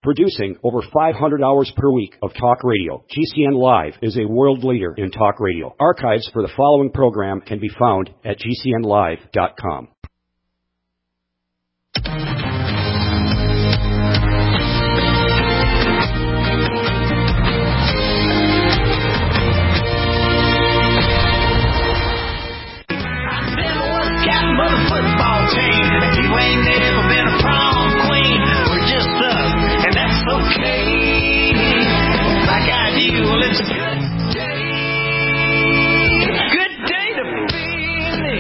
Producing over 500 hours per week of talk radio, GCN Live is a world leader in talk radio. Archives for the following program can be found at GCNlive.com. Football team. You ain't never been a prom queen. We're just us, and that's okay. Like I do, well, it's a good day. Good day to be me.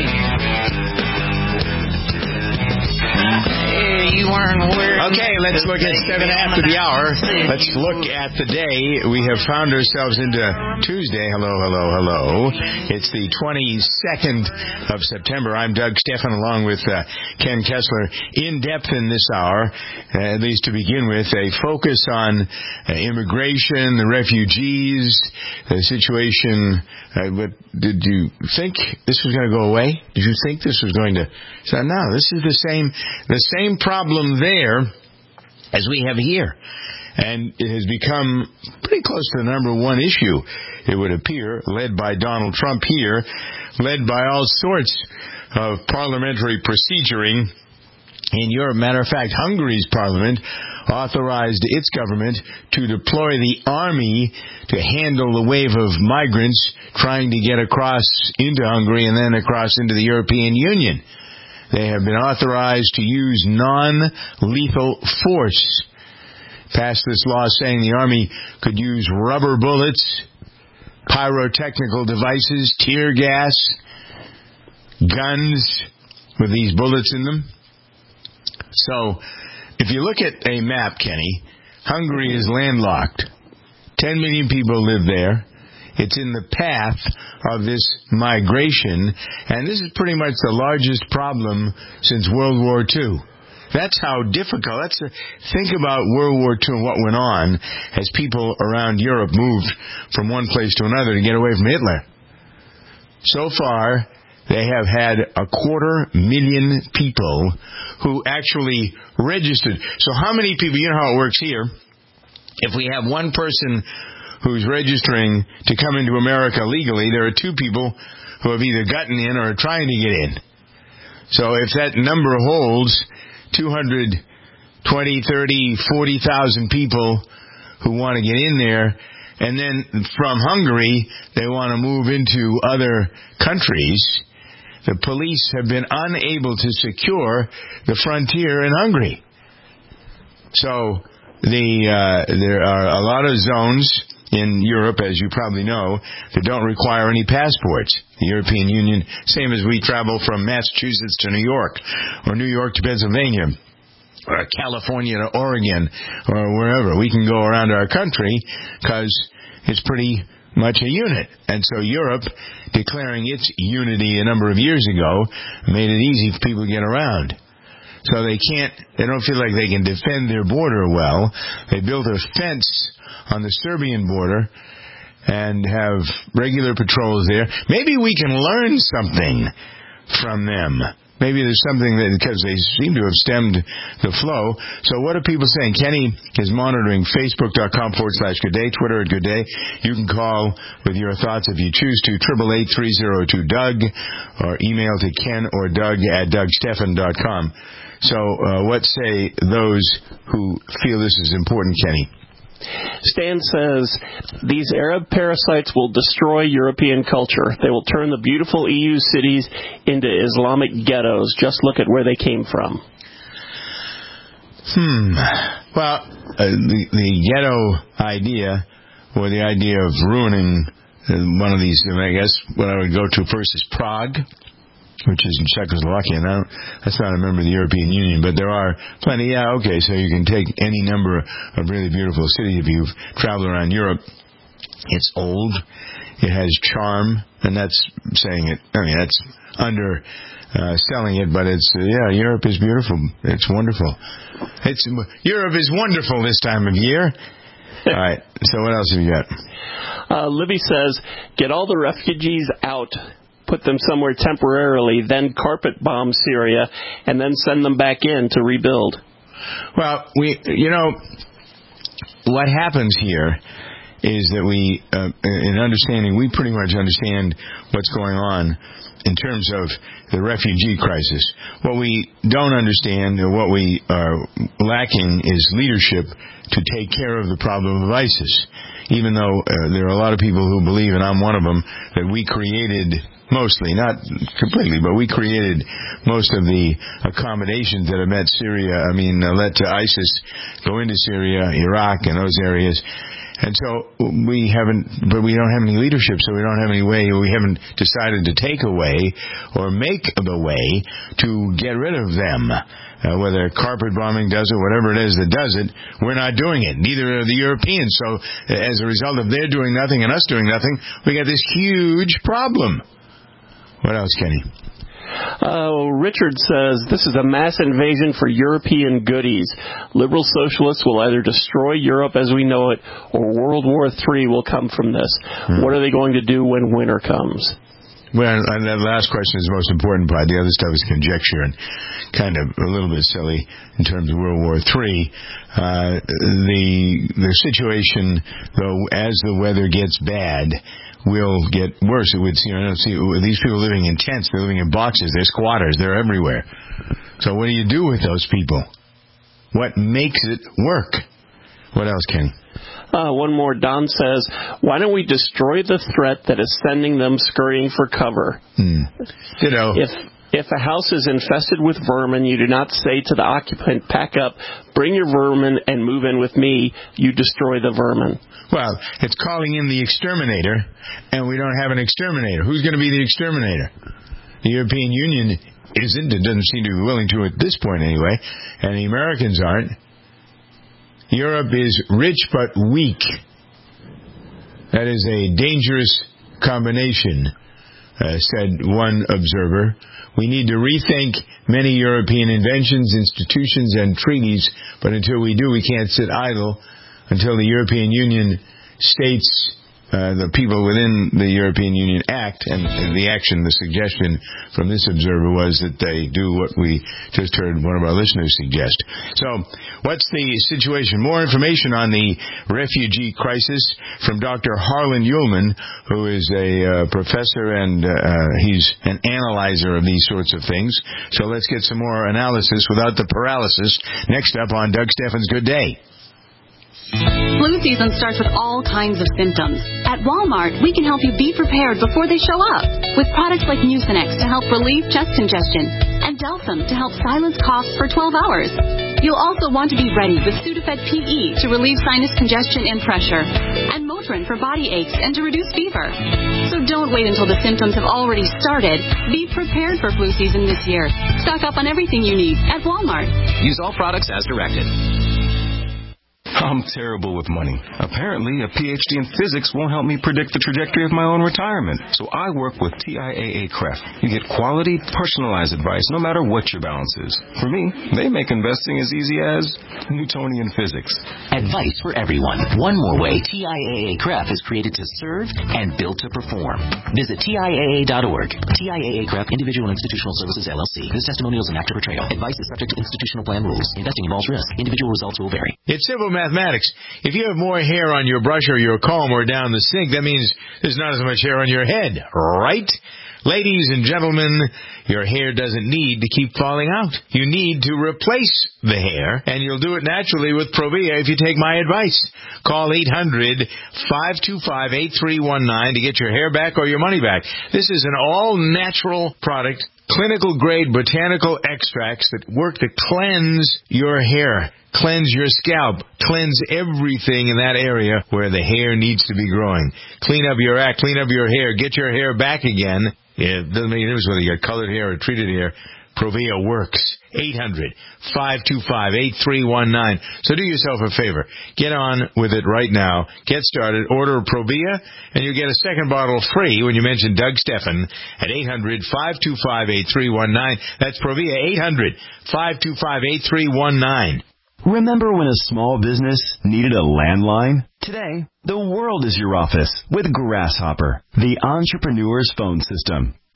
Hey, you weren't wearing. Okay, let's look at 7 after the hour. Let's look at the day. We have found ourselves into Tuesday. Hello. It's the 22nd of September. I'm Doug Stephan along with Ken Kessler. In depth in this hour, at least to begin with, a focus on immigration, the refugees, the situation. But did you think this was going to go away? Did you think this was going to... So no, this is the same problem there as we have here. And it has become pretty close to the number one issue, it would appear, led by Donald Trump here, led by all sorts of parliamentary proceduring in Europe. Matter of fact, Hungary's parliament authorized its government to deploy the army to handle the wave of migrants trying to get across into Hungary and then across into the European Union. They have been authorized to use non-lethal force. Passed this law saying the army could use rubber bullets, pyrotechnical devices, tear gas, guns with these bullets in them. So, if you look at a map, Kenny, Hungary is landlocked. 10 million people live there. It's in the path of this migration, and this is pretty much the largest problem since World War II. That's how difficult. Think about World War II and what went on as people around Europe moved from one place to another to get away from Hitler. So far, they have had 250,000 people who actually registered. So how many people, you know how it works here, if we have one person who's registering to come into America legally, there are 2 people who have either gotten in or are trying to get in. So if that number holds, 220, 30, 40,000 people who want to get in there, and then from Hungary, they want to move into other countries. The police have been unable to secure the frontier in Hungary. So there are a lot of zones in Europe, as you probably know, that don't require any passports. The European Union, same as we travel from Massachusetts to New York, or New York to Pennsylvania, or California to Oregon, or wherever. We can go around our country because it's pretty much a unit. And so Europe, declaring its unity a number of years ago, made it easy for people to get around. So they don't feel like they can defend their border well. They built a fence on the Serbian border and have regular patrols there. Maybe we can learn something from them. Maybe there's something that, because they seem to have stemmed the flow. So what are people saying? Kenny is monitoring Facebook.com/Good Day, Twitter at Good Day. You can call with your thoughts if you choose to, 888-302-DOUG, or email to Ken or Doug at DougStephan.com. So what say those who feel this is important, Kenny? Stan says, these Arab parasites will destroy European culture. They will turn the beautiful EU cities into Islamic ghettos. Just look at where they came from. Well, the ghetto idea, or the idea of ruining one of these, I guess what I would go to first is Prague, which is in Czechoslovakia. Now, that's not a member of the European Union, but there are plenty. Yeah, okay, so you can take any number of really beautiful cities if you've traveled around Europe. It's old. It has charm, and that's saying it. I mean, that's selling it, but it's, Europe is beautiful. It's wonderful. Europe is wonderful this time of year. All right, so what else have you got? Libby says, get all the refugees out. Put them somewhere temporarily, then carpet bomb Syria, and then send them back in to rebuild. Well, what happens here is that we pretty much understand what's going on in terms of the refugee crisis. What we don't understand, or what we are lacking, is leadership to take care of the problem of ISIS. Even though there are a lot of people who believe, and I'm one of them, that we created, mostly, not completely, but we created most of the accommodations that have led to ISIS go into Syria, Iraq, and those areas. And so we don't have any leadership, so we don't have any way, we haven't decided to take away or make the way to get rid of them. Whether carpet bombing does it, whatever it is that does it, we're not doing it. Neither are the Europeans. So as a result of their doing nothing and us doing nothing, we got this huge problem. What else, Kenny? Richard says, this is a mass invasion for European goodies. Liberal socialists will either destroy Europe as we know it, or World War III will come from this. What are they going to do when winter comes? Well, and that last question is the most important part. The other stuff is conjecture and kind of a little bit silly in terms of World War III. The situation, though, as the weather gets bad, will get worse. It would these people living in tents, they're living in boxes, they're squatters, they're everywhere. So what do you do with those people? What makes it work? What else, Kenny? One more. Don says, why don't we destroy the threat that is sending them scurrying for cover? If a house is infested with vermin, you do not say to the occupant, pack up, bring your vermin, and move in with me. You destroy the vermin. Well, it's calling in the exterminator, and we don't have an exterminator. Who's going to be the exterminator? The European Union isn't. It doesn't seem to be willing to at this point anyway, and the Americans aren't. Europe is rich but weak. That is a dangerous combination, said one observer. We need to rethink many European inventions, institutions, and treaties, but until we do, we can't sit idle until the European Union states, the people within the European Union act, and the suggestion from this observer was that they do what we just heard one of our listeners suggest. So, what's the situation? More information on the refugee crisis from Dr. Harlan Ullman, who is a professor and he's an analyzer of these sorts of things. So let's get some more analysis without the paralysis. Next up on Doug Stephan's Good Day. Flu season starts with all kinds of symptoms. At Walmart, we can help you be prepared before they show up with products like Mucinex to help relieve chest congestion and Delsum to help silence coughs for 12 hours. You'll also want to be ready with Sudafed PE to relieve sinus congestion and pressure, and Motrin for body aches and to reduce fever. So don't wait until the symptoms have already started. Be prepared for flu season this year. Stock up on everything you need at Walmart. Use all products as directed. I'm terrible with money. Apparently, a PhD in physics won't help me predict the trajectory of my own retirement. So I work with TIAA-CREF. You get quality, personalized advice no matter what your balance is. For me, they make investing as easy as Newtonian physics. Advice for everyone. One more way TIAA-CREF is created to serve and built to perform. Visit TIAA.org. TIAA-CREF, Individual Institutional Services, LLC. This testimonial is an actor portrayal. Advice is subject to institutional plan rules. Investing involves risk. Individual results will vary. It's simple mathematics. If you have more hair on your brush or your comb or down the sink, that means there's not as much hair on your head, right? Ladies and gentlemen, your hair doesn't need to keep falling out. You need to replace the hair, and you'll do it naturally with Provia if you take my advice. Call 800-525-8319 to get your hair back or your money back. This is an all-natural product, clinical-grade botanical extracts that work to cleanse your hair, cleanse your scalp, cleanse everything in that area where the hair needs to be growing. Clean up your act, clean up your hair, get your hair back again. It doesn't make any difference whether you got colored hair or treated hair. Provia works. 800-525-8319. So do yourself a favor. Get on with it right now. Get started. Order Provia, and you get a second bottle free when you mention Doug Stephan at 800-525-8319. That's Provia, 800-525-8319. Remember when a small business needed a landline? Today, the world is your office with Grasshopper, the entrepreneur's phone system.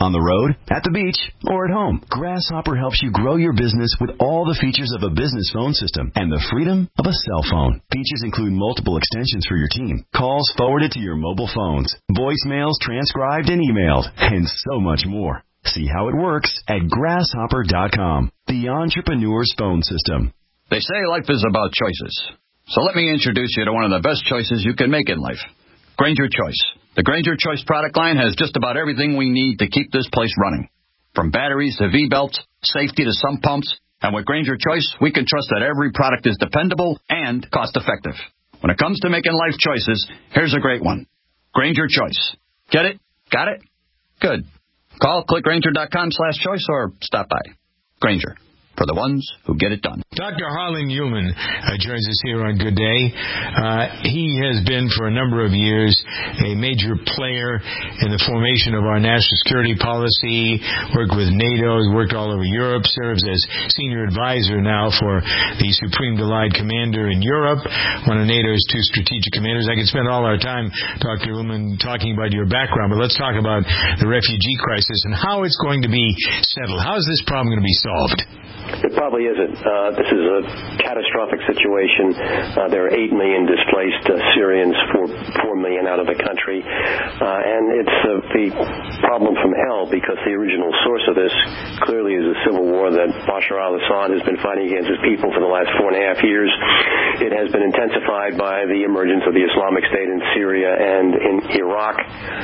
on the road, at the beach, or at home. Grasshopper helps you grow your business with all the features of a business phone system and the freedom of a cell phone. Features include multiple extensions for your team, calls forwarded to your mobile phones, voicemails transcribed and emailed, and so much more. See how it works at grasshopper.com, the entrepreneur's phone system. They say life is about choices. So let me introduce you to one of the best choices you can make in life. Grainger Choice. The Grainger Choice product line has just about everything we need to keep this place running. From batteries to V-belts, safety to sump pumps, and with Grainger Choice, we can trust that every product is dependable and cost-effective. When it comes to making life choices, here's a great one. Grainger Choice. Get it? Got it? Good. Call clickgrainger.com/choice or stop by. Grainger. For the ones who get it done. Dr. Harlan Ullman joins us here on Good Day. He has been for a number of years a major player in the formation of our national security policy, worked with NATO, worked all over Europe, serves as senior advisor now for the Supreme Allied Commander in Europe, one of NATO's 2 strategic commanders. I could spend all our time, Dr. Ullman, talking about your background, but let's talk about the refugee crisis and how it's going to be settled. How is this problem going to be solved? It probably isn't. This is a catastrophic situation. There are 8 million displaced Syrians, 4 million out of the country. And it's the problem from hell because the original source of this clearly is a civil war that Bashar al-Assad has been fighting against his people for the last 4.5 years. It has been intensified by the emergence of the Islamic State in Syria and in Iraq.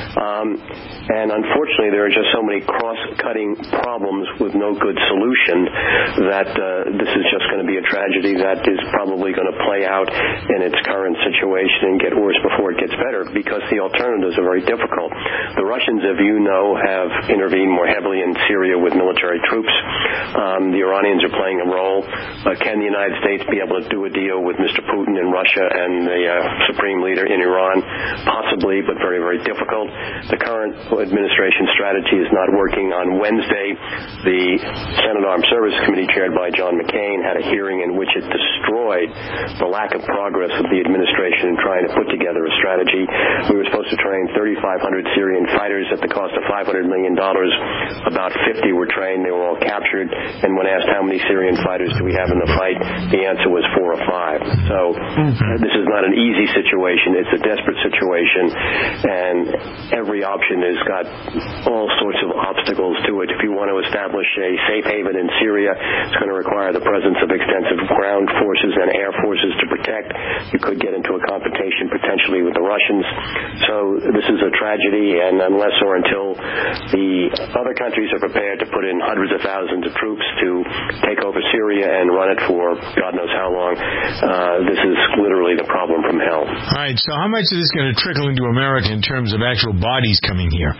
And unfortunately, there are just so many cross-cutting problems with no good solution that this is just going to be a tragedy that is probably going to play out in its current situation and get worse before it gets better because the alternatives are very difficult. The Russians, as you know, have intervened more heavily in Syria with military troops. The Iranians are playing a role. Can the United States be able to do a deal with Mr. Putin in Russia and the supreme leader in Iran? Possibly, but very, very difficult. The current administration strategy is not working. On Wednesday, the Senate Armed Services Committee, chaired by John McCain, had a hearing in which it destroyed the lack of progress of the administration in trying to put together a strategy. We were supposed to train 3,500 Syrian fighters at the cost of $500 million. About 50 were trained. They were all captured. And when asked how many Syrian fighters do we have in the fight, the answer was 4 or 5. So this is not an easy situation. It's a desperate situation. And every option has got all sorts of obstacles to it. If you want to establish a safe haven in Syria, it's going to require the presence of extensive ground forces and air forces to protect. You could get into a confrontation potentially with the Russians. So this is a tragedy, and unless or until the other countries are prepared to put in hundreds of thousands of troops to take over Syria and run it for God knows how long, this is literally the problem from hell. All right, so how much is this going to trickle into America in terms of actual bodies coming here?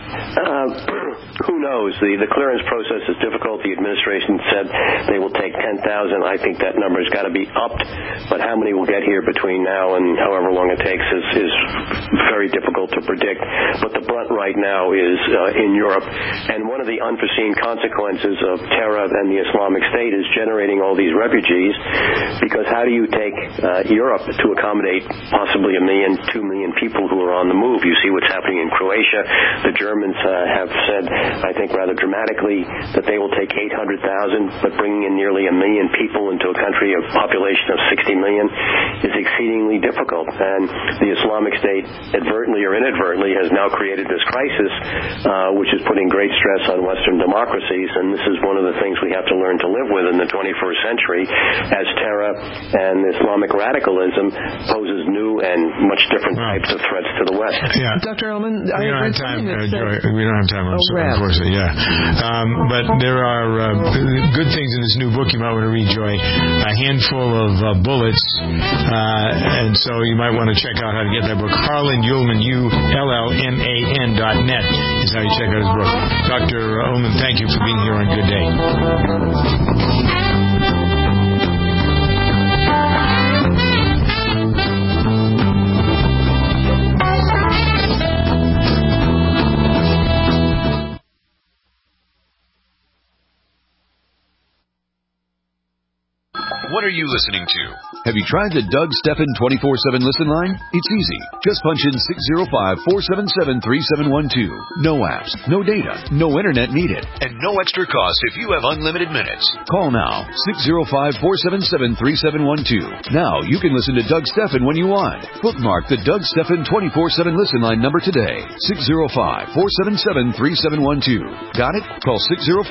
Who knows? The clearance process is difficult. The administration said they will take 10,000. I think that number's got to be upped, but how many will get here between now and however long it takes is very difficult to predict. But the brunt right now is in Europe, and one of the unforeseen consequences of terror and the Islamic State is generating all these refugees, because how do you take Europe to accommodate possibly 1 million, 2 million people who are on the move? You see what's happening in Croatia. The Germans have said, I think rather dramatically, that they will take 800,000, but bringing in nearly 1 million people into a country of population of 60 million is exceedingly difficult. And the Islamic State, advertently or inadvertently, has now created this crisis, which is putting great stress on Western democracies, and this is one of the things we have to learn to live with in the 21st century, as terror and Islamic radicalism poses new and much different types of threats to the West. Yeah. Dr. Ullman, we don't have time, Joy. We don't have time, unfortunately, yeah. But there are good things in this new book you might want to read, Joy. A handful of bullets, and so you might want to check out how to get that book. Harlan Ullman, ULLMAN.net is how you check out his book. Dr. Ullman, thank you for being here on Good Day. What are you listening to? Have you tried the Doug Stephan 24/7 listen line? It's easy. Just punch in 605-477-3712. No apps, no data, no internet needed, and no extra cost if you have unlimited minutes. Call now, 605-477-3712. Now you can listen to Doug Stephan when you want. Bookmark the Doug Stephan 24/7 listen line number today. 605-477-3712. Got it? Call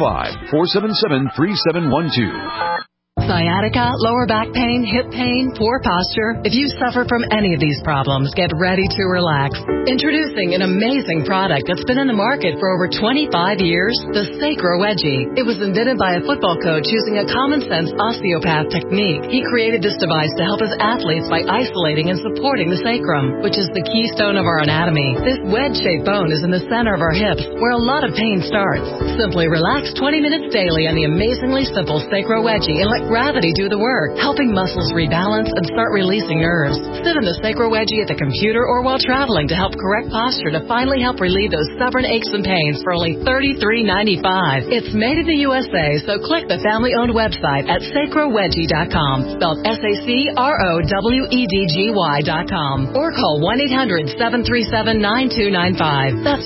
605-477-3712. Sciatica, lower back pain, hip pain, poor posture. If you suffer from any of these problems, get ready to relax. Introducing an amazing product that's been in the market for over 25 years, the Sacro Wedgie. It was invented by a football coach using a common-sense osteopath technique. He created this device to help his athletes by isolating and supporting the sacrum, which is the keystone of our anatomy. This wedge-shaped bone is in the center of our hips, where a lot of pain starts. Simply relax 20 minutes daily on the amazingly simple Sacro Wedgie and let gravity do the work, helping muscles rebalance and start releasing nerves. Sit in the Sacro Wedgie at the computer or while traveling to help correct posture to finally help relieve those stubborn aches and pains for only $33.95. It's made in the USA, so click the family-owned website at sacrowedgie.com, spelled SACROWEDGY.com, or call 1-800-737-9295. That's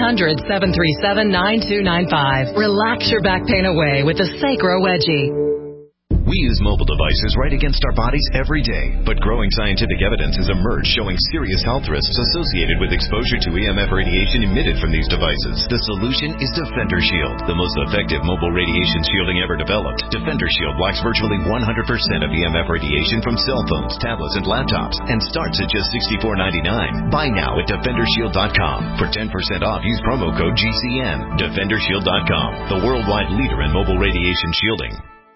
1-800-737-9295. Relax your back pain away with the Sacro Wedgie. We use mobile devices right against our bodies every day, but growing scientific evidence has emerged showing serious health risks associated with exposure to EMF radiation emitted from these devices. The solution is Defender Shield, the most effective mobile radiation shielding ever developed. Defender Shield blocks virtually 100% of EMF radiation from cell phones, tablets, and laptops, and starts at just $64.99. Buy now at DefenderShield.com. For 10% off, use promo code GCN. DefenderShield.com, the worldwide leader in mobile radiation shielding.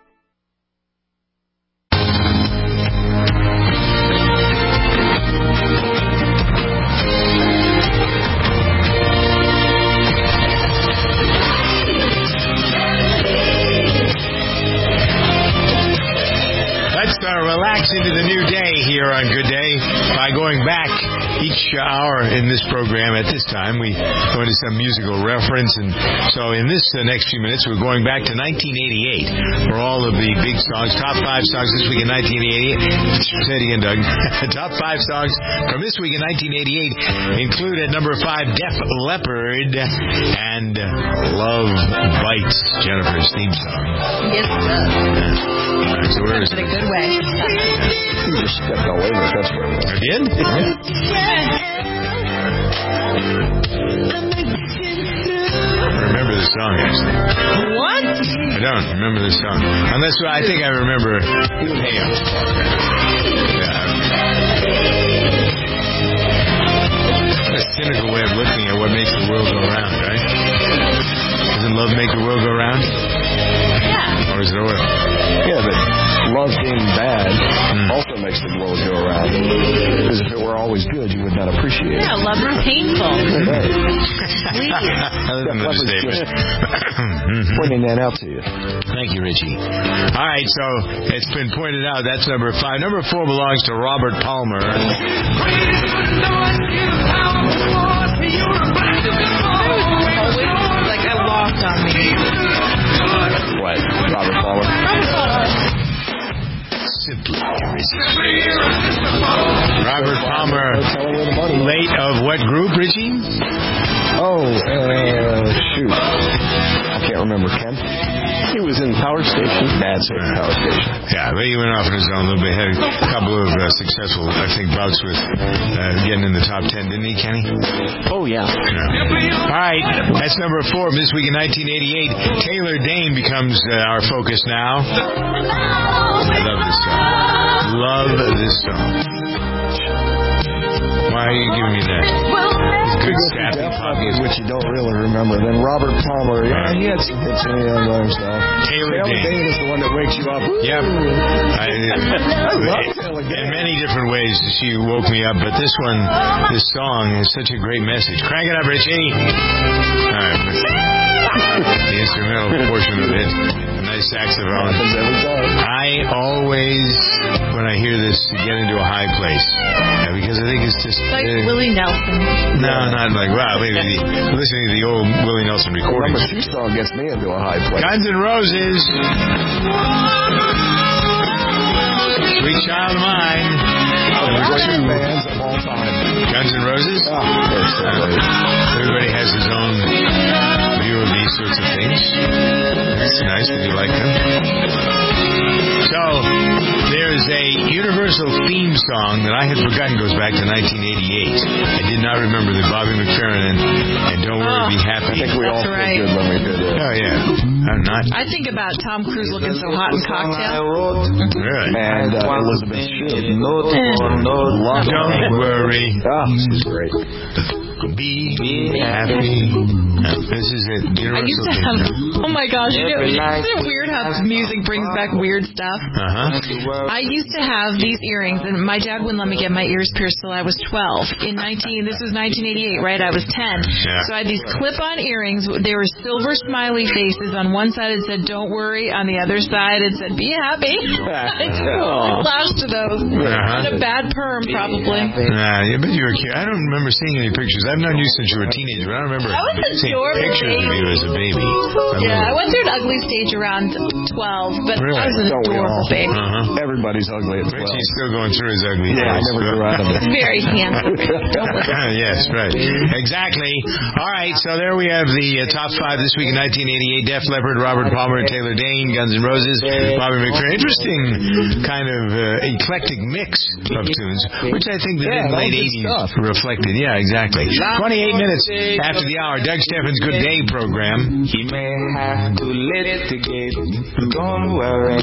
Relax into the new day here on Good Day by going back each hour in this program. At this time, we go into some musical reference, and so in this next few minutes, we're going back to 1988 for all of the big songs, top 5 songs this week in 1988. Say it again, Doug. Top 5 songs from this week in 1988 include at number 5, Def Leppard and Love Bites, Jennifer's theme song. Yes, it does. So where is it? In a good way. You just stepped all over it. That's what I did? What? I remember the song, actually. What? I don't remember the song. Unless I think I remember Hey Up. What a cynical way of looking at what makes the world go round, right? Doesn't love make the world go round? Yeah. Or is it oil? Yeah, but love being bad also makes the world go around. Because if it were always good, you would not appreciate it. Yeah, love is painful. Pointing that out to you. Thank you, Richie. All right, so it's been pointed out that's number 5. Number 4 belongs to Robert Palmer. Like a lock on me. What? Robert Palmer? Simply Robert Palmer, late of what group, Richie? Oh, shoot. I can't remember, Ken. He was in Power Station. That's it, Power Station. Yeah, but he went off on his own a little bit. Had a couple of successful, I think, bouts with getting in the top 10, didn't he, Kenny? Oh, yeah. All right, that's number 4 this week in 1988. Taylor Dayne becomes our focus now. I love this song. Love this song. Why are you giving me that? Good sappy pop music. Which you don't really remember. Then Robert Palmer. Yeah, he had some hits in the other stuff. Taylor Dayne is the one that wakes you up. Yep. I love Taylor Dayne. In many different ways, she woke me up. But this one, this song is such a great message. Crank it up, Richie. All right. The instrumental portion of it. Nice saxophone. I always, when I hear this, get into a high place. Because I think it's just... Like Willie Nelson. No, not like, wow, maybe listening to the old Willie Nelson recordings. Number 2 song gets me into a high place. Guns N' Roses. Sweet Child of Mine. Great bands of all time. Guns N' Roses? Oh, they're so great. Everybody has his own view of these sorts of things. That's nice that you like them. So, there's a universal theme song that I had forgotten goes back to 1988. I did not remember that Bobby McFerrin and Don't Worry, Be Happy. I think we all feel good when we did it. Oh, yeah. I'm not. I think about Tom Cruise looking so hot in Cocktail. Really? And Elizabeth Shue. Don't worry. Oh, this is great. Be happy. This is it. I used to have, oh my gosh, isn't it weird how music brings back weird stuff? I used to have these earrings, and my dad wouldn't let me get my ears pierced till I was 12. This was 1988, right? I was 10. Yeah. So I had these clip-on earrings. They were silver smiley faces. On one side it said, don't worry. On the other side it said, be happy. I flashed to those. And a bad perm, probably. Yeah, but you were cute. I don't remember seeing any pictures. I've known you since you were a teenager, but I don't remember seeing pictures of you as a baby. I went through an ugly stage around 12, but really? I was an adorable baby. Everybody's ugly at 12. Richie's still going through his ugly phase. I never grew out of it. Very handsome. Yes, right. Exactly. All right, so there we have the top 5 this week in 1988. Def Leppard, Robert Palmer, Taylor Dane, Guns N' Roses, Bobby McFerrin. Interesting kind of eclectic mix of tunes, which I think the mid-late 80s reflected. Yeah, exactly. 28 minutes after the hour. Doug Steffens' Good Day program. He may have to litigate, don't worry.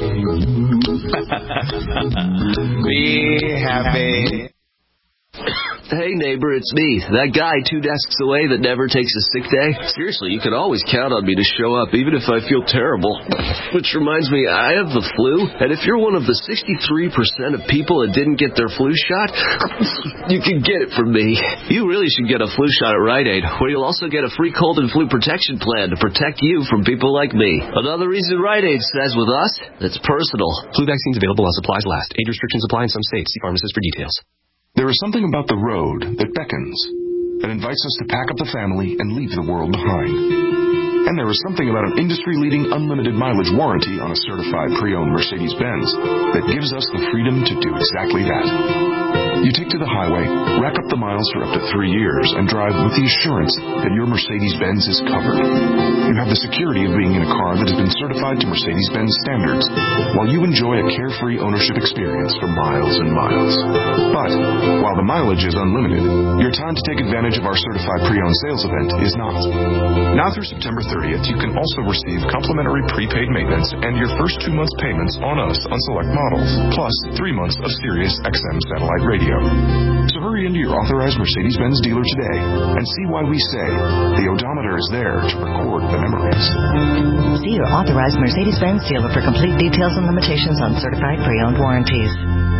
Be happy. Hey neighbor, it's me, that guy 2 desks away that never takes a sick day. Seriously, you can always count on me to show up, even if I feel terrible. Which reminds me, I have the flu, and if you're one of the 63% of people that didn't get their flu shot, you can get it from me. You really should get a flu shot at Rite Aid, where you'll also get a free cold and flu protection plan to protect you from people like me. Another reason Rite Aid says with us, it's personal. Flu vaccines available while supplies last. Age restrictions apply in some states. See pharmacist for details. There is something about the road that beckons, that invites us to pack up the family and leave the world behind. And there is something about an industry-leading unlimited mileage warranty on a certified pre-owned Mercedes-Benz that gives us the freedom to do exactly that. You take to the highway, rack up the miles for up to 3 years, and drive with the assurance that your Mercedes-Benz is covered. You have the security of being in a car that has been certified to Mercedes-Benz standards, while you enjoy a carefree ownership experience for miles and miles. But while the mileage is unlimited, your time to take advantage of our certified pre-owned sales event is not. Now through September 30th, you can also receive complimentary prepaid maintenance and your first 2 months payments on us on select models, plus 3 months of Sirius XM satellite radio. So hurry into your authorized Mercedes-Benz dealer today and see why we say the odometer is there to record the memories. See your authorized Mercedes-Benz dealer for complete details and limitations on certified pre-owned warranties.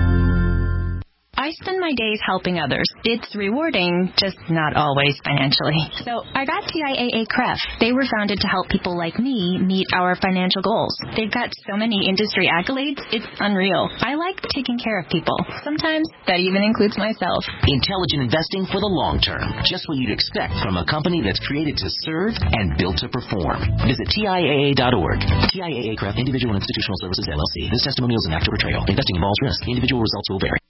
I spend my days helping others. It's rewarding, just not always financially. So I got TIAA CREF. They were founded to help people like me meet our financial goals. They've got so many industry accolades, it's unreal. I like taking care of people. Sometimes that even includes myself. Intelligent investing for the long term. Just what you'd expect from a company that's created to serve and built to perform. Visit TIAA.org. TIAA CREF, Individual Institutional Services, LLC. This testimonial is an after portrayal. Investing involves risk. Individual results will vary.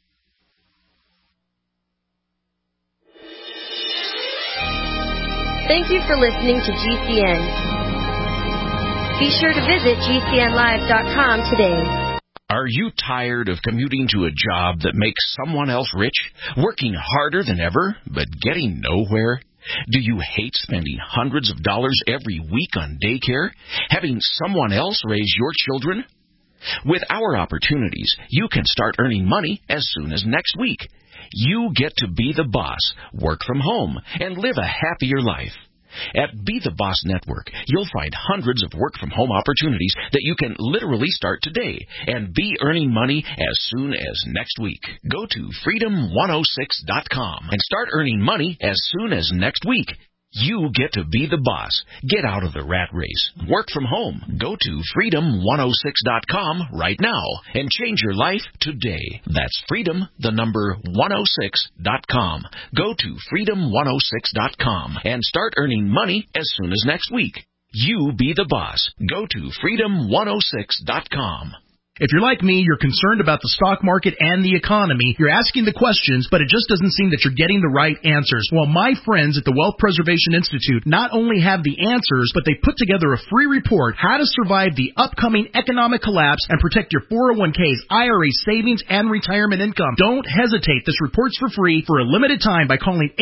Thank you for listening to GCN. Be sure to visit GCNlive.com today. Are you tired of commuting to a job that makes someone else rich, working harder than ever, but getting nowhere? Do you hate spending hundreds of dollars every week on daycare, having someone else raise your children? With our opportunities, you can start earning money as soon as next week. You get to be the boss, work from home, and live a happier life. At Be the Boss Network, you'll find hundreds of work-from-home opportunities that you can literally start today and be earning money as soon as next week. Go to freedom106.com and start earning money as soon as next week. You get to be the boss. Get out of the rat race. Work from home. Go to freedom106.com right now and change your life today. That's freedom106.com. Go to freedom106.com and start earning money as soon as next week. You be the boss. Go to freedom106.com. If you're like me, you're concerned about the stock market and the economy. You're asking the questions, but it just doesn't seem that you're getting the right answers. Well, my friends at the Wealth Preservation Institute not only have the answers, but they put together a free report, How to Survive the Upcoming Economic Collapse and Protect Your 401ks, IRA savings, and retirement income. Don't hesitate. This report's for free for a limited time by calling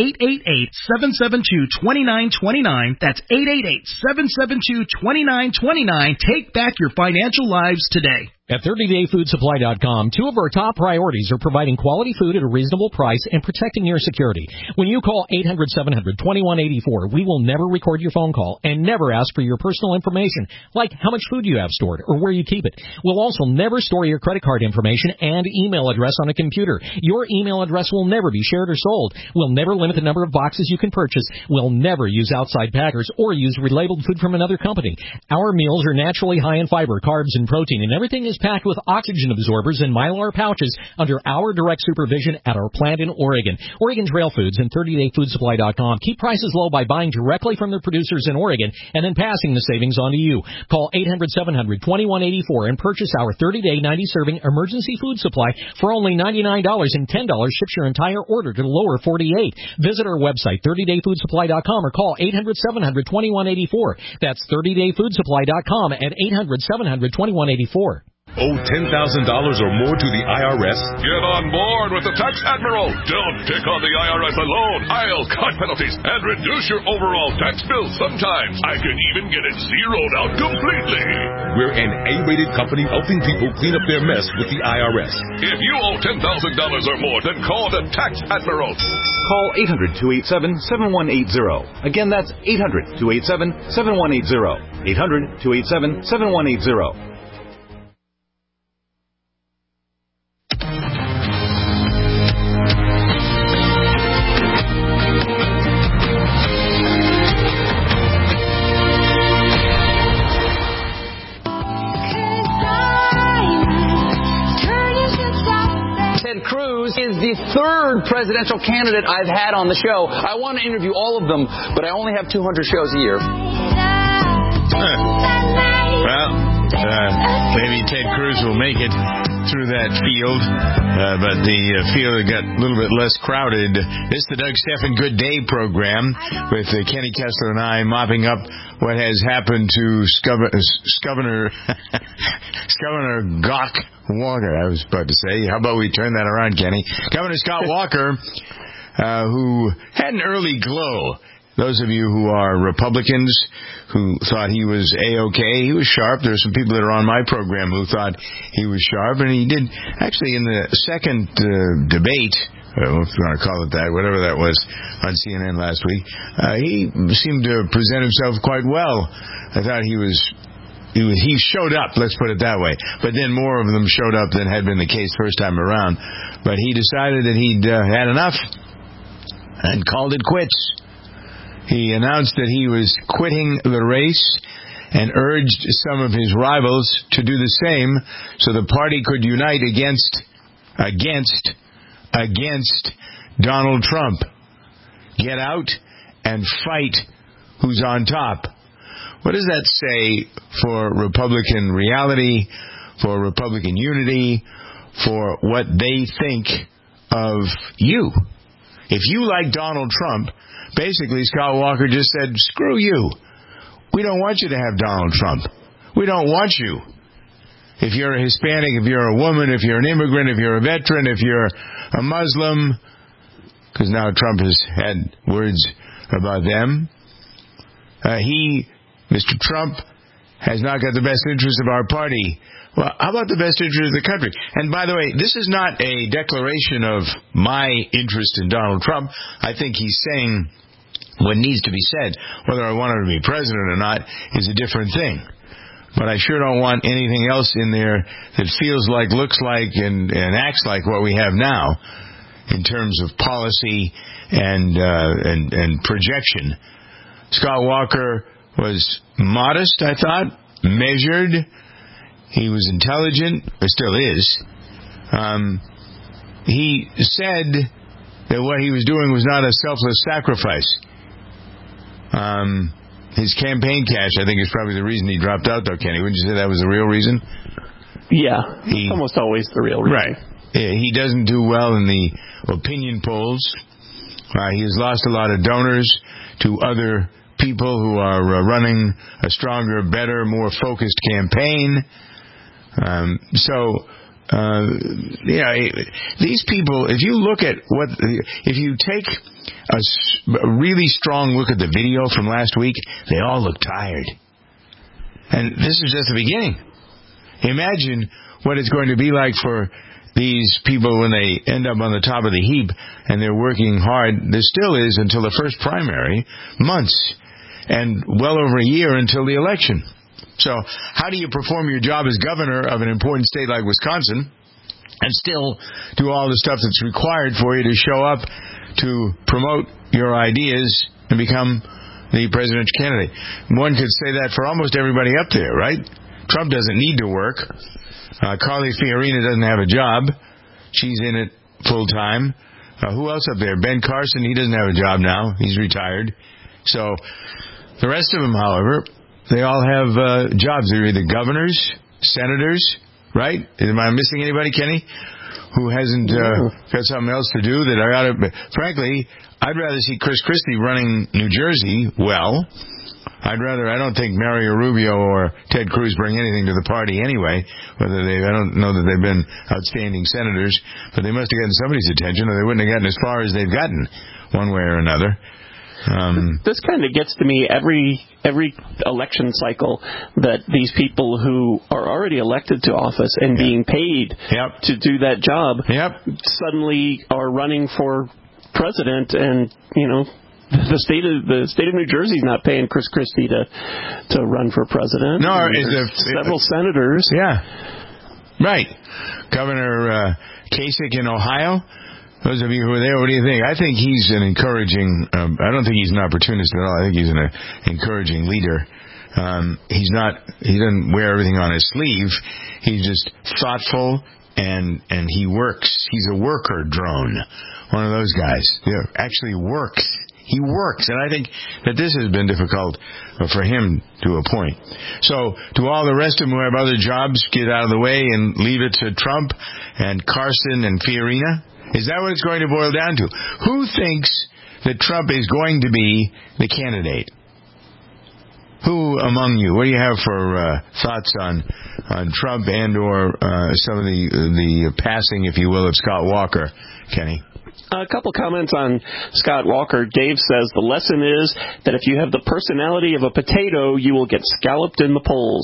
888-772-2929. That's 888-772-2929. Take back your financial lives today. At 30dayfoodsupply.com, two of our top priorities are providing quality food at a reasonable price and protecting your security. When you call 800-700-2184, we will never record your phone call and never ask for your personal information, like how much food you have stored or where you keep it. We'll also never store your credit card information and email address on a computer. Your email address will never be shared or sold. We'll never limit the number of boxes you can purchase. We'll never use outside packers or use relabeled food from another company. Our meals are naturally high in fiber, carbs, and protein, and everything is packed with oxygen absorbers and Mylar pouches under our direct supervision at our plant in Oregon. Oregon Trail Foods and 30dayfoodsupply.com keep prices low by buying directly from their producers in Oregon and then passing the savings on to you. Call 800-700-2184 and purchase our 30-day 90-serving emergency food supply for only $99, and $10 ships your entire order to the lower 48. Visit our website, 30dayfoodsupply.com, or call 800-700-2184. That's 30dayfoodsupply.com at 800-700-2184. Owe $10,000 or more to the IRS? Get on board with the Tax Admiral. Don't pick on the IRS alone. I'll cut penalties and reduce your overall tax bill. Sometimes I can even get it zeroed out completely. We're an A-rated company helping people clean up their mess with the IRS. If you owe $10,000 or more, then call the Tax Admiral. Call 800-287-7180. Again, that's 800-287-7180. 800-287-7180. Is the third presidential candidate I've had on the show. I want to interview all of them, but I only have 200 shows a year. Well, maybe Ted Cruz will make it through that field, but the field got a little bit less crowded. This is the Doug Stephan Good Day program with Kenny Kessler and I mopping up what has happened to Governor Gawk Walker. I was about to say, how about we turn that around, Kenny? Governor Scott Walker, who had an early glow. Those of you who are Republicans who thought he was A-OK, he was sharp. There's some people that are on my program who thought he was sharp, and he did, actually, in the second debate, if you want to call it that, whatever that was, on CNN last week, he seemed to present himself quite well. I thought he showed up, let's put it that way. But then more of them showed up than had been the case first time around. But he decided that he'd had enough and called it quits. He announced that he was quitting the race and urged some of his rivals to do the same so the party could unite against Donald Trump. Get out and fight who's on top. What does that say for Republican reality, for Republican unity, for what they think of you? If you like Donald Trump, basically Scott Walker just said, screw you. We don't want you to have Donald Trump. We don't want you. If you're a Hispanic, if you're a woman, if you're an immigrant, if you're a veteran, if you're a Muslim, because now Trump has had words about them, Mr. Trump, has not got the best interest of our party. Well, how about the best interest of the country? And by the way, this is not a declaration of my interest in Donald Trump. I think he's saying what needs to be said. Whether I want him to be president or not is a different thing. But I sure don't want anything else in there that feels like, looks like, and acts like what we have now in terms of policy and projection. Scott Walker was modest, I thought, measured. He was intelligent, or still is. He said that what he was doing was not a selfless sacrifice. His campaign cash, I think, is probably the reason he dropped out, though, Kenny. Wouldn't you say that was the real reason? Yeah, it's almost always the real reason. Right. He doesn't do well in the opinion polls. He has lost a lot of donors to other people who are running a stronger, better, more focused campaign. These people, if you look at if you take a really strong look at the video from last week, they all look tired. And this is just the beginning. Imagine what it's going to be like for these people when they end up on the top of the heap and they're working hard. There still is until the first primary, months, and well over a year until the election. So how do you perform your job as governor of an important state like Wisconsin and still do all the stuff that's required for you to show up to promote your ideas and become the presidential candidate? One could say that for almost everybody up there, right? Trump doesn't need to work. Carly Fiorina doesn't have a job. She's in it full time. Who else up there? Ben Carson, he doesn't have a job now. He's retired. So the rest of them, however, they all have jobs. They're either governors, senators, right? Am I missing anybody, Kenny, who hasn't got something else to do that I ought to... Frankly, I'd rather see Chris Christie running New Jersey well. I don't think Mario Rubio or Ted Cruz bring anything to the party anyway. I don't know that they've been outstanding senators, but they must have gotten somebody's attention, or they wouldn't have gotten as far as they've gotten, one way or another. This kind of gets to me every election cycle, that these people who are already elected to office and being paid to do that job suddenly are running for president, and the state of New Jersey is not paying Chris Christie to run for president. No, several senators. Yeah, right. Governor Kasich in Ohio. Those of you who are there, what do you think? I think he's an encouraging. I don't think he's an opportunist at all. I think he's an encouraging leader. He doesn't wear everything on his sleeve. He's just thoughtful and he works. He's a worker drone. One of those guys. Actually works. He works, and I think that this has been difficult for him to a point. So, to all the rest of them who have other jobs, get out of the way and leave it to Trump and Carson and Fiorina. Is that what it's going to boil down to? Who thinks that Trump is going to be the candidate? Who among you? What do you have for thoughts on Trump and or some of the passing, if you will, of Scott Walker, Kenny? A couple comments on Scott Walker. Dave says the lesson is that if you have the personality of a potato, you will get scalloped in the polls.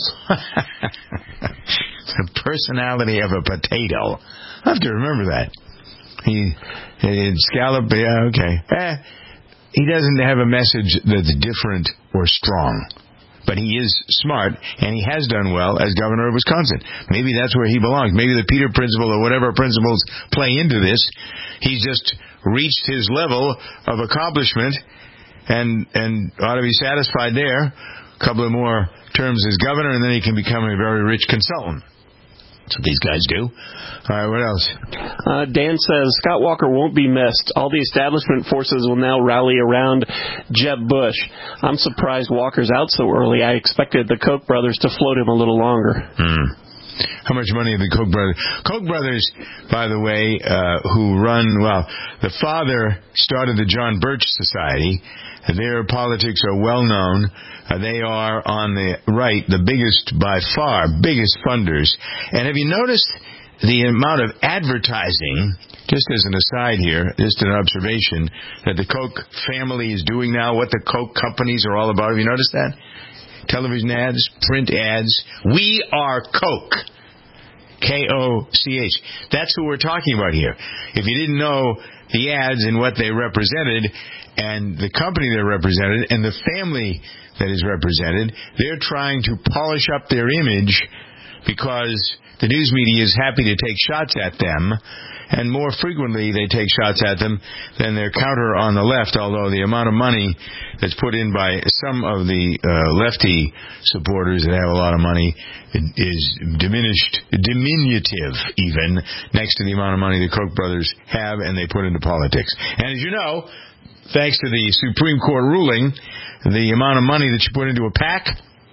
The personality of a potato. I have to remember that. He scallop, yeah, okay. He doesn't have a message that's different or strong. But he is smart, and he has done well as governor of Wisconsin. Maybe that's where he belongs. Maybe the Peter principle or whatever principles play into this. He's just reached his level of accomplishment and ought to be satisfied there. A couple of more terms as governor, and then he can become a very rich consultant. That's what these guys do. All right, what else? Dan says, Scott Walker won't be missed. All the establishment forces will now rally around Jeb Bush. I'm surprised Walker's out so early. I expected the Koch brothers to float him a little longer. How much money have the Koch brothers? Koch brothers, by the way, who run, the father started the John Birch Society. Their politics are well known. They are on the right, the biggest funders. And have you noticed the amount of advertising, just as an aside here, just an observation, that the Koch family is doing now, what the Koch companies are all about? Have you noticed that? Television ads, print ads. We are Koch. K-O-C-H. That's who we're talking about here. If you didn't know the ads and what they represented, and the company they're represented, and the family that is represented, they're trying to polish up their image because the news media is happy to take shots at them, and more frequently they take shots at them than their counter on the left, although the amount of money that's put in by some of the lefty supporters that have a lot of money is diminutive even, next to the amount of money the Koch brothers have and they put into politics. And as you know, thanks to the Supreme Court ruling, the amount of money that you put into a PAC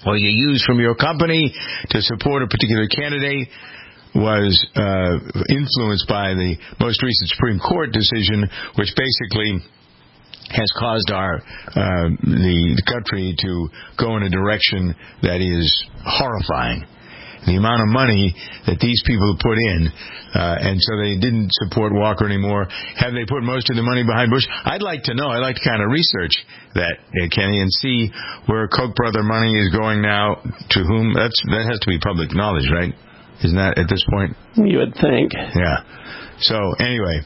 or you use from your company to support a particular candidate was influenced by the most recent Supreme Court decision, which basically has caused the country to go in a direction that is horrifying. The amount of money that these people put in, and so they didn't support Walker anymore. Have they put most of the money behind Bush? I'd like to know. I'd like to kind of research that, Kenny, and see where Koch brother money is going now, to whom. That has to be public knowledge, right? Isn't that at this point? You would think. Yeah. So anyway,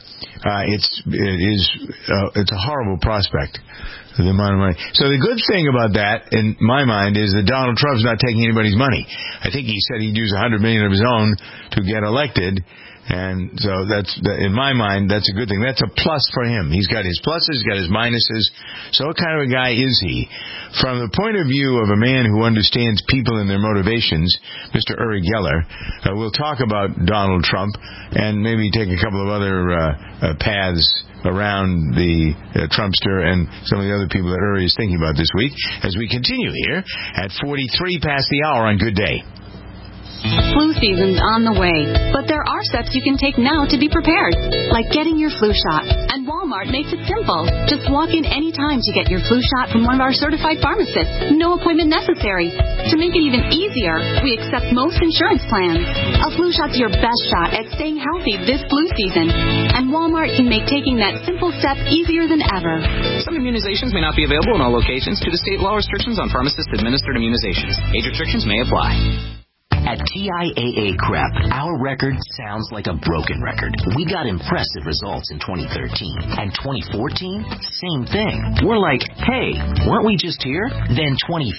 it's a horrible prospect. The amount of money. So the good thing about that, in my mind, is that Donald Trump's not taking anybody's money. I think he said he'd use $100 million of his own to get elected, and so in my mind, that's a good thing. That's a plus for him. He's got his pluses, he's got his minuses. So what kind of a guy is he? From the point of view of a man who understands people and their motivations, Mr. Uri Geller, we'll talk about Donald Trump and maybe take a couple of other paths around the Trumpster and some of the other people that Uri is thinking about this week as we continue here at 43 past the hour on Good Day. Flu season's on the way, but there are steps you can take now to be prepared, like getting your flu shot. And Walmart makes it simple. Just walk in anytime to get your flu shot from one of our certified pharmacists. No appointment necessary. To make it even easier, we accept most insurance plans. A flu shot's your best shot at staying healthy this flu season. And Walmart can make taking that simple step easier than ever. Some immunizations may not be available in all locations due to state law restrictions on pharmacist-administered immunizations. Age restrictions may apply. At TIAA Crep, our record sounds like a broken record. We got impressive results in 2013. And 2014, same thing. We're like, hey, weren't we just here? Then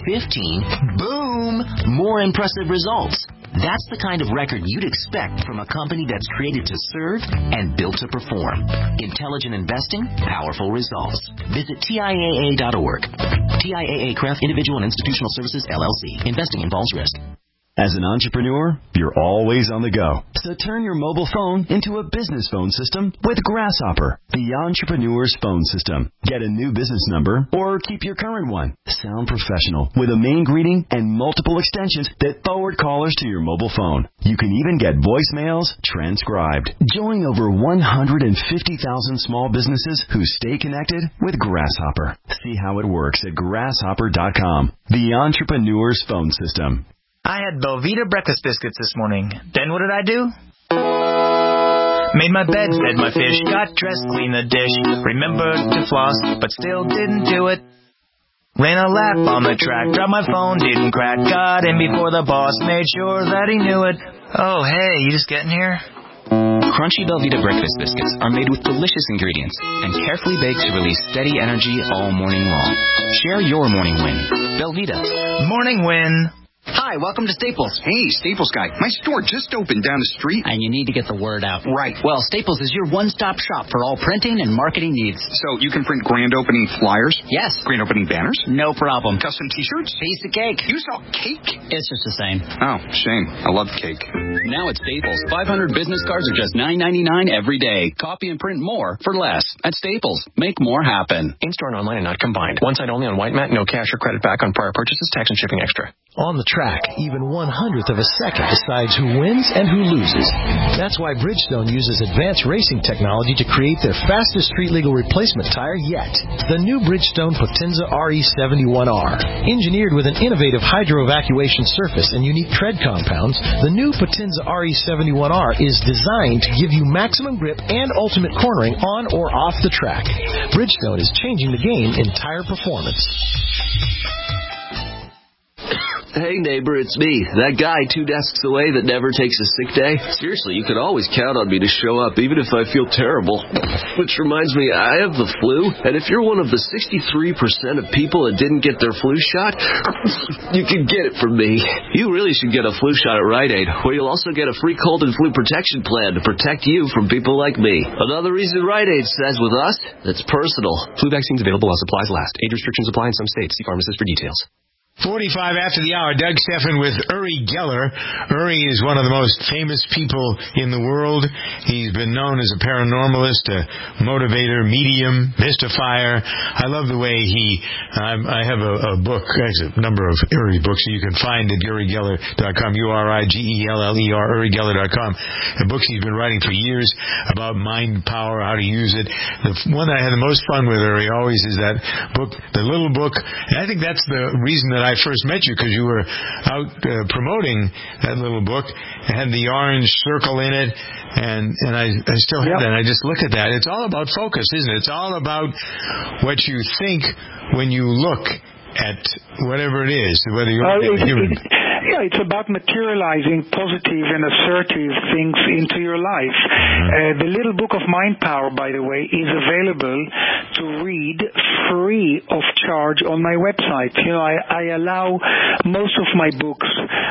2015, boom, more impressive results. That's the kind of record you'd expect from a company that's created to serve and built to perform. Intelligent investing, powerful results. Visit TIAA.org. TIAA Cref, Individual and Institutional Services, LLC. Investing involves risk. As an entrepreneur, you're always on the go. So turn your mobile phone into a business phone system with Grasshopper, the entrepreneur's phone system. Get a new business number or keep your current one. Sound professional with a main greeting and multiple extensions that forward callers to your mobile phone. You can even get voicemails transcribed. Join over 150,000 small businesses who stay connected with Grasshopper. See how it works at grasshopper.com, the entrepreneur's phone system. I had Belvita breakfast biscuits this morning. Then what did I do? Made my bed, fed my fish, got dressed, cleaned the dish, remembered to floss, but still didn't do it. Ran a lap on the track, dropped my phone, didn't crack, got in before the boss, made sure that he knew it. Oh, hey, you just getting here? Crunchy Belvita breakfast biscuits are made with delicious ingredients and carefully baked to release steady energy all morning long. Share your morning win. Belvita. Morning win. Hi, welcome to Staples. Hey, Staples guy. My store just opened down the street. And you need to get the word out. Right. Well, Staples is your one-stop shop for all printing and marketing needs. So you can print grand opening flyers? Yes. Grand opening banners? No problem. Custom t-shirts? Piece of cake. You sell cake? It's just the same. Oh, shame. I love cake. Now at Staples, 500 business cards are just $9.99 every day. Copy and print more for less. At Staples, make more happen. In-store and online and not combined. One site only on White Mat. No cash or credit back on prior purchases. Tax and shipping extra. On the track, even 1/100th of a second decides who wins and who loses. That's why Bridgestone uses advanced racing technology to create their fastest street-legal replacement tire yet. The new Bridgestone Potenza RE71R. Engineered with an innovative hydro-evacuation surface and unique tread compounds, the new Potenza RE71R is designed to give you maximum grip and ultimate cornering on or off the track. Bridgestone is changing the game in tire performance. Hey neighbor, it's me, that guy 2 desks away that never takes a sick day. Seriously, you could always count on me to show up, even if I feel terrible. Which reminds me, I have the flu, and if you're one of the 63% of people that didn't get their flu shot, you can get it from me. You really should get a flu shot at Rite Aid, where you'll also get a free cold and flu protection plan to protect you from people like me. Another reason Rite Aid says with us, it's personal. Flu vaccines available while supplies last. Age restrictions apply in some states. See pharmacist for details. 45 after the hour, Doug Stephan with Uri Geller. Uri is one of the most famous people in the world. He's been known as a paranormalist, a motivator, medium, mystifier. I love the way I have a book, actually a number of Uri books that you can find at UriGeller.com, UriGeller, UriGeller.com. The books he's been writing for years about mind power, how to use it. The one that I had the most fun with, Uri, always is that book, the little book. And I think that's the reason that I first met you, because you were out promoting that little book. It had the orange circle in it, and I still have that. And I just look at that. It's all about focus, isn't it? It's all about what you think when you look at whatever it is, whether you're human. Yeah, it's about materializing positive and assertive things into your life. The little book of Mind Power, by the way, is available to read free of charge on my website. You know, I allow most of my books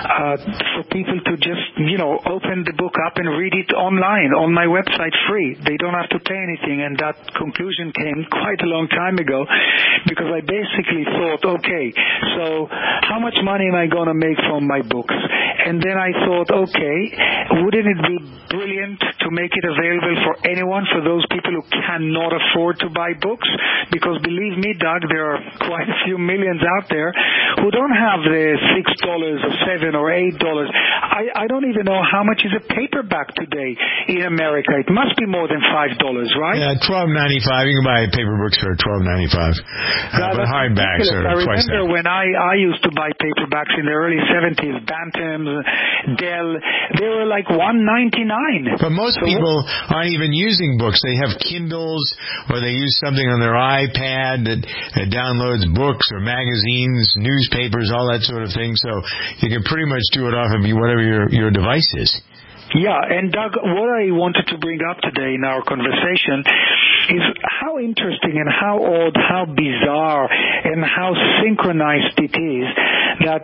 for people to just, open the book up and read it online on my website free. They don't have to pay anything, and that conclusion came quite a long time ago, because I basically thought, okay, so how much money am I going to make from my books? And then I thought, okay, wouldn't it be brilliant to make it available for anyone, for those people who cannot afford to buy books? Because believe me, Doug, there are quite a few millions out there who don't have the $6 or $7 or $8. I don't even know how much is a paperback today in America. It must be more than $5, right? Yeah, $12.95. You can buy paper books for $12.95. But hardbacks are twice that. I remember when I used to buy paperbacks in the early 70s, Bantams, Dell, they were like $1.99. But most people aren't even using books. They have Kindles, or they use something on their iPad that downloads books or magazines, newspapers, all that sort of thing. So you can pretty much do it off of whatever your device is. Yeah, and Doug, what I wanted to bring up today in our conversation is how interesting and how odd, how bizarre, and how synchronized it is that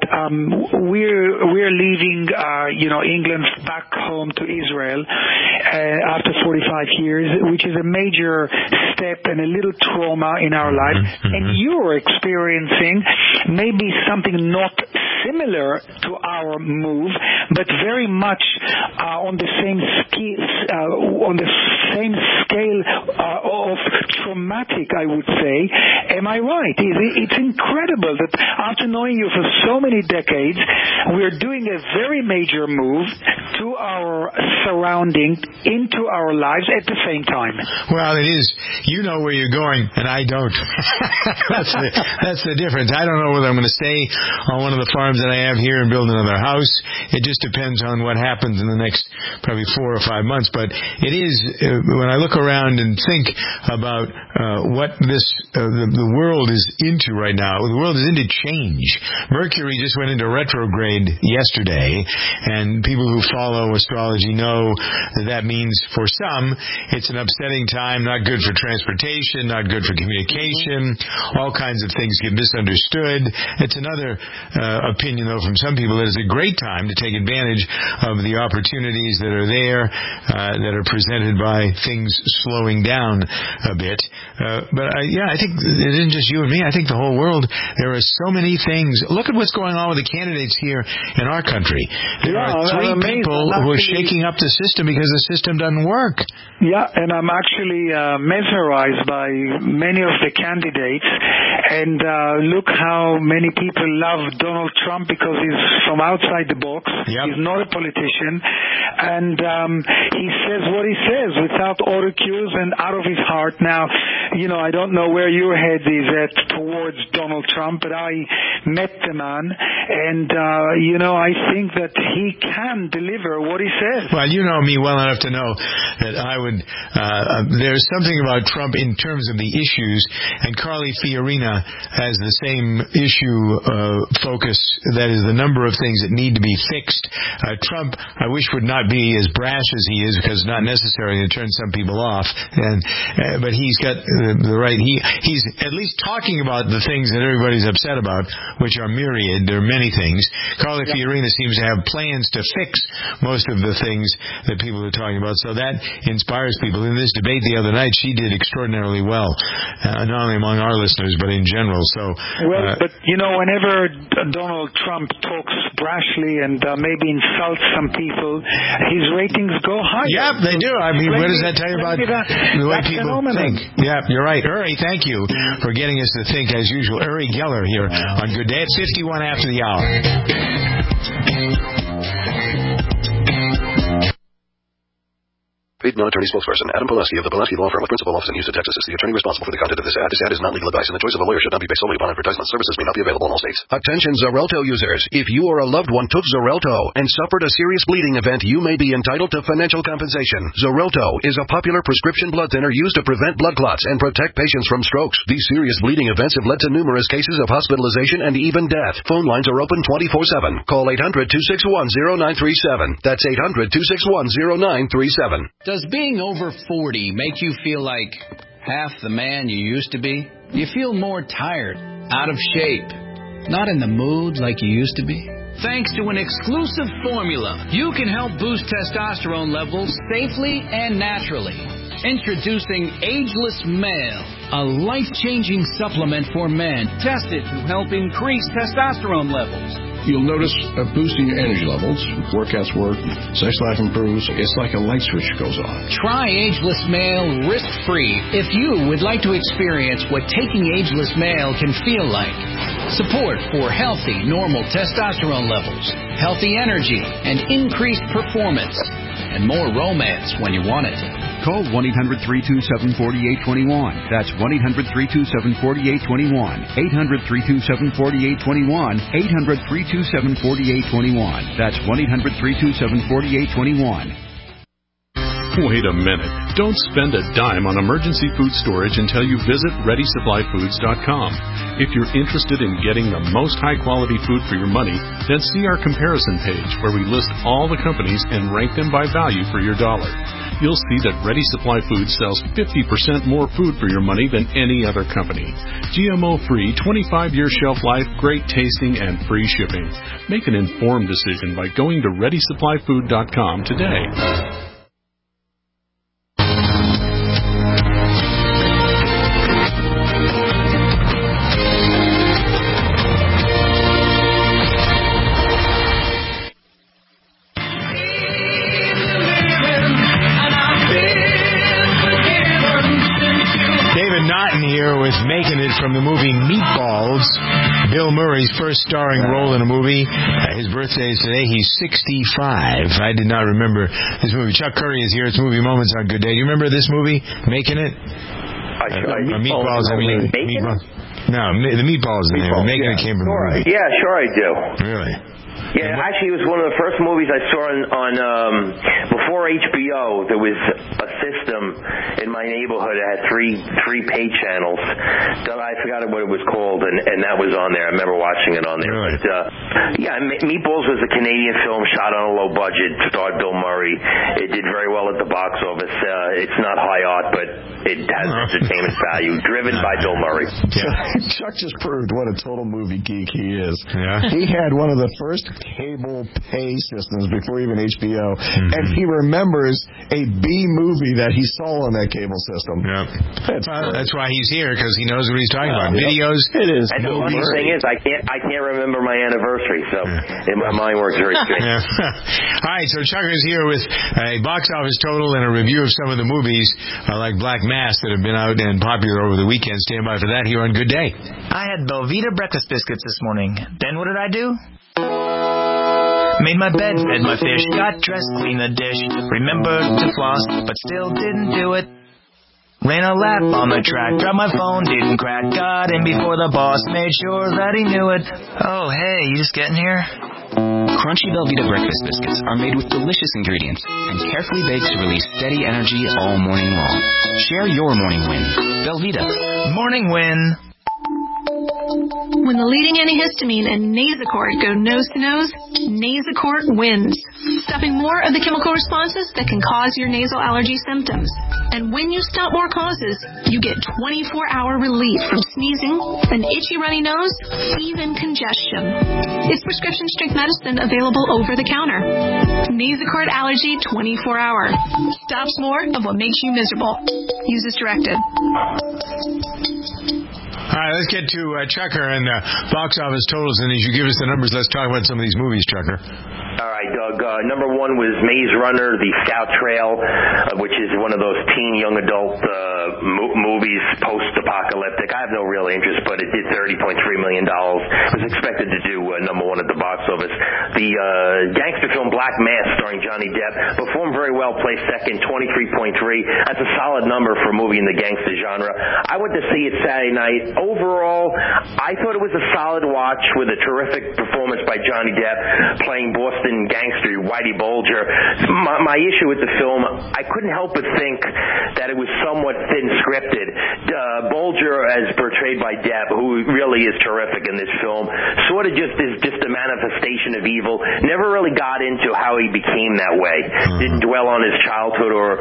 we're leaving, England back home to Israel after 45 years, which is a major step and a little trauma in our life, and you're experiencing maybe something not similar to our move, but very much on the same scale of traumatic, I would say. Am I right? It's incredible that after knowing you for so many decades, we're doing a very major move to our surrounding, into our lives at the same time. Well, it is. You know where you're going, and I don't. That's the difference. I don't know whether I'm going to stay on one of the farms that I have here and build another house. It just depends on what happens in the next probably 4 or 5 months. But it is, when I look around and think about what the world is into right now, the world is into change. Mercury just went into retrograde yesterday, and people who follow astrology know that means for some it's an upsetting time, not good for transportation, not good for communication. All kinds of things get misunderstood. It's another opinion, though, from some people that it's a great time to take advantage of the opportunities that are there, that are presented by things slowing down a bit. But I think it isn't just you and me. I think the whole world. There are so many things. Look at what's going on with the candidates here in our country. There are 3 people who are shaking up the system because the system doesn't work. Yeah, and I'm actually mesmerized by many of the candidates. And look how many people love Donald Trump because he's from outside the box. Yep. He's not a politician. And he says what he says without auto cues and out of his heart. Now, I don't know where your head is at towards Donald Trump, but I met the man, and, I think that he can deliver what he says. Well, you know me well enough to know that I would, there's something about Trump in terms of the issues, and Carly Fiorina has the same issue focus, that is the number of things that need to be fixed. Trump, I wish, would not be as brash as he is, because it's not necessary to turn some people off, but he's got the right. He's at least talking about the things that everybody's upset about, which are myriad. There are many things. Carly Fiorina seems to have plans to fix most of the things that people are talking about, so that inspires people. In this debate the other night, she did extraordinarily well, not only among our listeners, but in general. So, but whenever Donald Trump talks brashly and maybe insults some people, his ratings go higher. Yeah, they do. I mean, what does that tell you about the way people think? Yeah, you're right. Uri, thank you for getting us to think as usual. Uri Geller here on Good Day at 51 after the hour. Paid non-attorney spokesperson Adam Pulaski of the Pulaski Law Firm with principal office in Houston, Texas, is the attorney responsible for the content of this ad. This ad is not legal advice, and the choice of a lawyer should not be based solely upon advertisement. Services may not be available in all states. Attention Xarelto users. If you or a loved one took Xarelto and suffered a serious bleeding event, you may be entitled to financial compensation. Xarelto is a popular prescription blood thinner used to prevent blood clots and protect patients from strokes. These serious bleeding events have led to numerous cases of hospitalization and even death. Phone lines are open 24/7. Call 800-261-0937. That's 800-261-0937. Does being over 40 make you feel like half the man you used to be? You feel more tired, out of shape, not in the mood like you used to be? Thanks to an exclusive formula, you can help boost testosterone levels safely and naturally. Introducing Ageless Male, a life-changing supplement for men tested to help increase testosterone levels. You'll notice a boost in your energy levels. Workouts work, sex life improves. It's like a light switch goes on. Try Ageless Male risk-free if you would like to experience what taking Ageless Male can feel like. Support for healthy, normal testosterone levels, healthy energy, and increased performance, and more romance when you want it. Call 1-800-327-4821. That's 1-800-327-4821. 800-327-4821. 800-327-4821. That's 1-800-327-4821. Wait a minute. Don't spend a dime on emergency food storage until you visit ReadySupplyFoods.com. If you're interested in getting the most high-quality food for your money, then see our comparison page where we list all the companies and rank them by value for your dollar. You'll see that Ready Supply Foods sells 50% more food for your money than any other company. GMO-free, 25-year shelf life, great tasting, and free shipping. Make an informed decision by going to ReadySupplyFood.com today. Making it from the movie Meatballs, Bill Murray's first starring role in a movie. His birthday is today. He's 65. I did not remember this movie. Chuck Curry is here. It's Movie Moments on Good Day. Do you remember this movie, Making It? Meatballs. Meatballs. No, the Meatballs in there. Making It came from. Yeah, sure I do. Really? Yeah, actually, it was one of the first movies I saw on before HBO. There was a system in my neighborhood that had three pay channels. I forgot what it was called, and that was on there. I remember watching it on there. Really? But, Meatballs was a Canadian film shot on a low budget, starred Bill Murray. It did very well at the box office. It's not high art, but it has entertainment value, driven by Bill Murray. Chuck just proved what a total movie geek he is. Yeah. He had one of the first cable pay systems before even HBO, and he remembers a B movie that he saw on that cable system. Yeah. That's why he's here, because he knows what he's talking about. Videos. It is. And the funny thing is, I can't remember my anniversary, so my mind works very strange. All right, so Chuck is here with a box office total and a review of some of the movies like Black Mass that have been out and popular over the weekend. Stand by for that here on Good Day. I had Belvita breakfast biscuits this morning. Then what did I do? Made my bed, fed my fish, got dressed, cleaned the dish, remembered to floss, but still didn't do it. Ran a lap on the track, dropped my phone, didn't crack, got in before the boss, made sure that he knew it. Oh, hey, you just getting here? Crunchy Belvita breakfast biscuits are made with delicious ingredients and carefully baked to release steady energy all morning long. Share your morning win. Belvita. Morning win. When the leading antihistamine and Nasacort go nose to nose, Nasacort wins, stopping more of the chemical responses that can cause your nasal allergy symptoms. And when you stop more causes, you get 24-hour relief from sneezing, an itchy runny nose, even congestion. It's prescription strength medicine available over the counter. Nasacort Allergy 24-hour. Stops more of what makes you miserable. Use as directed. All right, let's get to Chucker and the box office totals. And as you give us the numbers, let's talk about some of these movies, Chucker. All right, Doug. Number one was Maze Runner, The Scout Trail, which is one of those teen young adult movies, post-apocalyptic. I have no real interest, but it did $30.3 million. It was expected to do number one at the box office. The gangster film Black Mass, starring Johnny Depp, performed very well, placed second, 23.3. That's a solid number for a movie in the gangster genre. I went to see it Saturday night. Overall, I thought it was a solid watch with a terrific performance by Johnny Depp playing Boston gangster Whitey Bulger. My issue with the film, I couldn't help but think that it was somewhat thin scripted. Bulger, as portrayed by Depp, who really is terrific in this film, sort of just is just a manifestation of evil. Never really got into how he became that way. Didn't dwell on his childhood or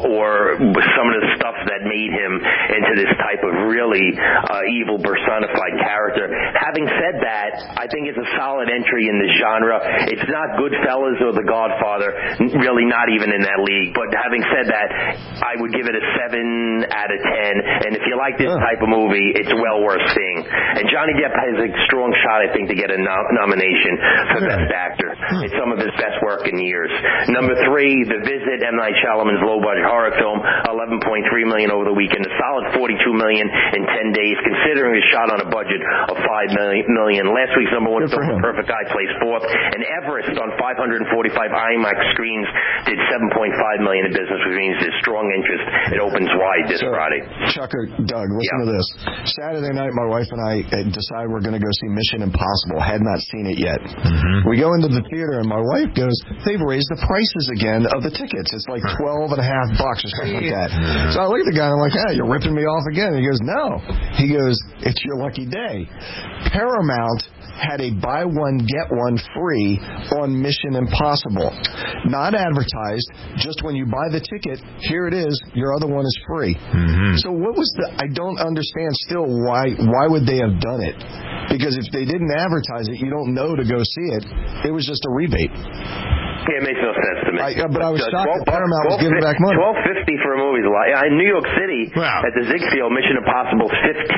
some of the stuff that made him into this type of really evil personified character. Having said that, I think it's a solid entry in the genre. It's not Goodfellas or The Godfather, really not even in that league. But having said that, I would give it a 7 out of 10. And if you like this type of movie, it's well worth seeing. And Johnny Depp has a strong shot, I think, to get a nomination for Best Actor. It's some of his best work in years. Number 3, The Visit, M. Night Shyamalan's low-budget horror film, $11.3 million over the weekend, a solid $42 million in 10 days, considering it shot on a budget of $5 million. Last week's number one film, Perfect Guy, placed fourth. And Everest, on 545 IMAX screens, did $7.5 million in business, which means there's strong interest. It opens wide this Friday. Chucker, Doug, listen to this. Saturday night, my wife and I decided we're going to go see Mission Impossible. Had not seen it yet. We go into the theater, and my wife goes, they've raised the prices again of the tickets. It's like $12.50 or something like that. So I look at the guy, and I'm like, hey, you're ripping me off again. And he goes, no. He goes, it's your lucky day. Paramount had a buy one, get one free on Mission Impossible. Not advertised, just when you buy the ticket, here it is, your other one is free. So what was I don't understand still why would they have done it? Because if they didn't advertise it, you don't know to go see it. It was just a rebate. Yeah, it makes no sense to me. But I was shocked that Paramount was giving back money. $12.50 for a movie is a lot. In New York City, at the Ziegfeld, Mission Impossible is $15.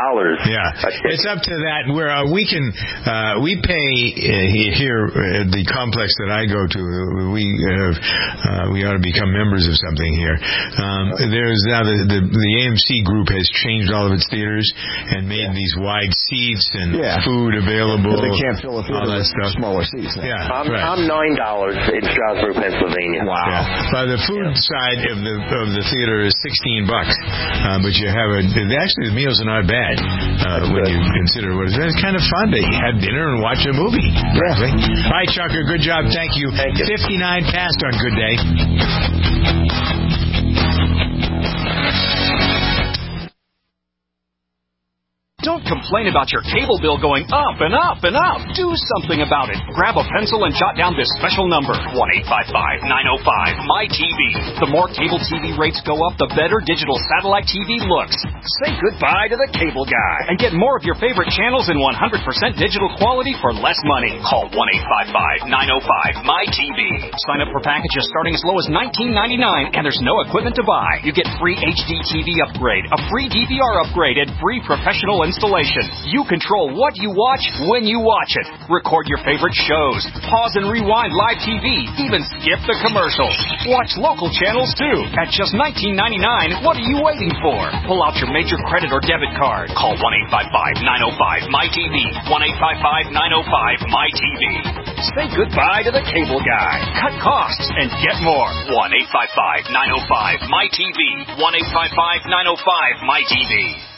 Yeah, it's up to that. Where we pay here at the complex that I go to. We ought to become members of something here. There's now the AMC group has changed all of its theaters and made these wide seats and food available. But they can't fill a theater with smaller seats. Yeah, I'm $9 in Stroudsburg, Pennsylvania. Wow. Yeah. The food side of the theater is $16, but you have actually the meals are not bad when you consider what it is. It's kind of fun to have dinner and watch a movie. Frankly. All right, Chucker, good job. Thank you. 59 passed on Good Day. Don't complain about your cable bill going up and up and up. Do something about it. Grab a pencil and jot down this special number, 1-855-905-MY-TV. The more cable TV rates go up, the better digital satellite TV looks. Say goodbye to the cable guy and get more of your favorite channels in 100% digital quality for less money. Call 1-855-905-MY-TV. Sign up for packages starting as low as $19.99, and there's no equipment to buy. You get free HD TV upgrade, a free DVR upgrade, and free professional installation. You control what you watch when you watch it. Record your favorite shows. Pause and rewind live TV. Even skip the commercials. Watch local channels too. At just $19.99, what are you waiting for? Pull out your major credit or debit card. Call 1-855-905-MY-TV. 1-855-905-MY-TV. Say goodbye to the cable guy. Cut costs and get more. 1-855-905-MY-TV. 1-855-905-MY-TV.